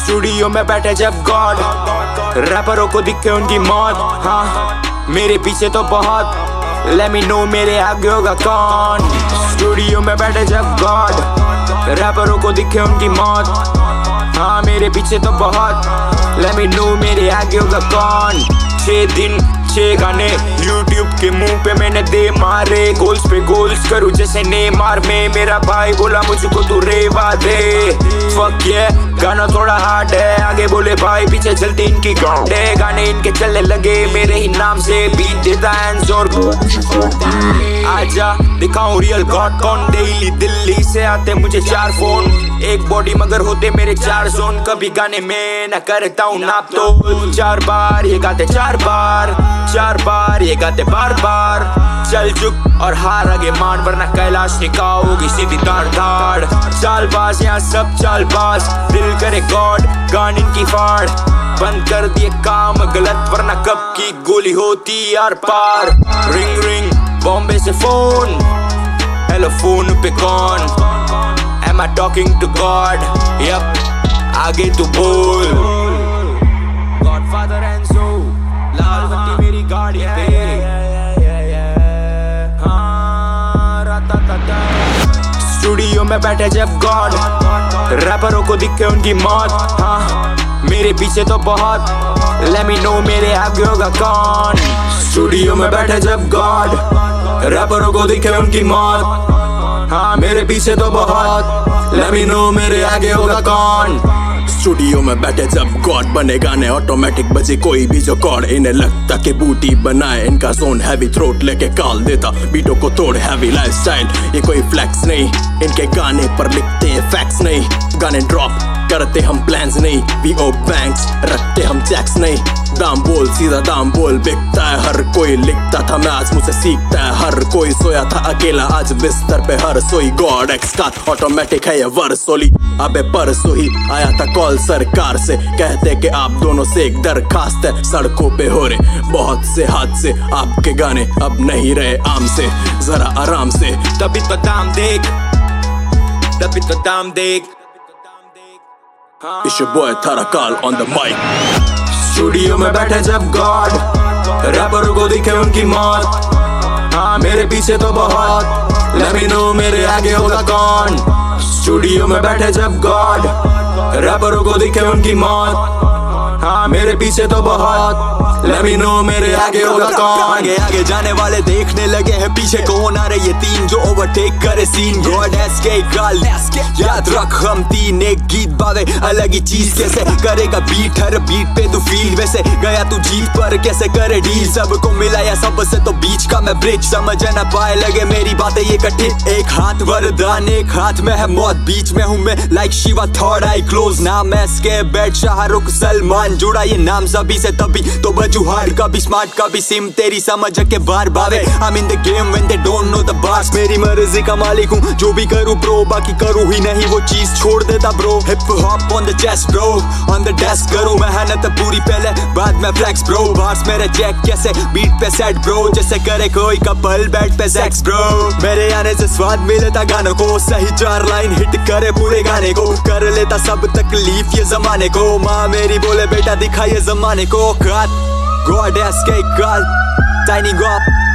Studio में बैठे जब गॉड, रैपरों को दिखे उनकी मौत। हाँ मेरे पीछे तो बहुत, लेट मी नो मेरे आगे होगा कौन। स्टूडियो में बैठे जब गॉड, रैपरों को दिखे उनकी मौत। हाँ मेरे पीछे तो बहुत, लेट मी नो मेरे आगे होगा कौन। 6 दिन 6 गाने यूट्यूब के मुंह पे मैंने दे मारे, गोल्स पे गोल्स करूँ जैसे नेमार में। मेरा भाई बोला मुझको तू रेवा दे, फक ये गाना थोड़ा हार्ड है। आगे बोले भाई पीछे चलती इनकी ग्राउंड है, गाने इनके चलने लगे मेरे ही नाम से। बीट देता हैंड्स और आजा दिखाऊं रियल गॉड कौन। डेली दिल्ली से आते मुझे 4 फोन, एक बॉडी मगर होते मेरे 4 जोन। कभी गाने में न करता हूँ नाप तो 4 बार ये गाते 4 बार, 4 बार ये गाते बार बार। चल चुप और हार आगे मान, वरना कैलाश निकाहोगी सीधी ताड़ ताड़। चालबाज यहाँ सब चालबाज, दिल करे गॉड गान इनकी फाड़। बंद कर दिए काम गलत, वरना कब की गोली होती यार पार। रिंग रिंग बॉम्बे से फोन, हेलो फोन पे कौन। Am I talking to God? Yup, आगे तू बोल। Godfather and so लाल बत्ती मेरी गाड़ी पे। हाँ राता स्टूडियो में बैठे जब गॉड, रैपरों को दिखे उनकी मौत। हाँ मेरे पीछे तो बहुत, लेट मी नो मेरे आगे होगा कौन। स्टूडियो में बैठे जब गॉड, रैपरों को दिखे उनकी मौत। हाँ मेरे पीछे तो बहुत, लेट मी नो मेरे आगे होगा कौन। स्टूडियो में बैठे जब गॉड, बने गाने ऑटोमेटिक बजे कोई भी जो कॉर्ड। इन्हें लगता कि बूटी बनाए, इनका जोन हैवी थ्रोट लेके काल देता बीटों को तोड़। हैवी लाइफस्टाइल ये कोई फ्लैक्स नहीं, इनके गाने पर लिखते हैं फैक्ट्स नहीं। गाने ड्रॉप करते हम प्लान्स नहीं, वीओ बैंक्स रखते हम चेक्स नहीं। दाम बोल सीधा दाम बोल, बिकता है हर कोई। लिखता था मैं आज मुझसे सीखता है हर कोई। सोया था अकेला आज बिस्तर पे हर सोई। गॉड एक्स का ऑटोमेटिक है ये वर्सोली। अबे परसों ही आया था कॉल सरकार से, कहते कि आप दोनों से एक दरखास्त है। सड़कों पे हो रहे बहुत से हादसे, आपके गाने अब नहीं रहे आम से। जरा आराम से तभी तो दाम देख, तभी तो दाम देख। It's your boy Tarakal on the mic। Studio में बैठे जब गॉड, रैपरों को दिखे उनकी मौत। हाँ मेरे पीछे तो बहुत, लेट मी नो मेरे आगे होगा कौन। स्टूडियो में बैठे जब गॉड, रैपरों को दिखे उनकी मौत। हाँ मेरे पीछे तो बहुत, लेट मी नो मेरे आगे होगा कौन। आगे आगे जाने वाले देखने लगे हैं पीछे कौन आ रहे ये 3 जो ओवरटेक करे सीन। गॉड एस्के गाल याद रख हम 3 एक गीत बावे अलग ही चीज। कैसे करेगा बीट हर बीट पे तू फील, वैसे गया तू जीत पर कैसे करे डील। सबको मिला या सबसे तो बीच का मैं ब्रिज, समझ ना पाए लगे मेरी बातें ये कठिन। एक हाथ वरदान एक हाथ में है मौत, बीच में हूँ मैं like Shiva third eye close. नाम एस्के बैट शाहरुख सलमान, जुड़ा ये नाम सभी से तभी तो बजू हार्ड। कभी स्मार्ट कभी सिम तेरी समझ के बार बावे। I'm in the game when they don't know the bars। मेरी मर्जी का मालिक हूँ जो भी करूँ ब्रो, बाकी करूँ ही नहीं वो चीज छोड़ देता bro. Hip hop on the chest bro, on the desk करूँ मेहनत पूरी पहले बाद में फ्लेक्स ब्रो। बार्स मेरे चेक कैसे बीट पे सेट ब्रो, जैसे करे कोई कपल बेड पे सेक्स ब्रो। मेरे आने से स्वाद मिलता गानों को, सही 4 लाइन हिट करे पूरे गाने को। कर लेता सब तकलीफ ये जमाने को, माँ मेरी बोले बेटा दिखा ये जमाने को। God SK God signing off।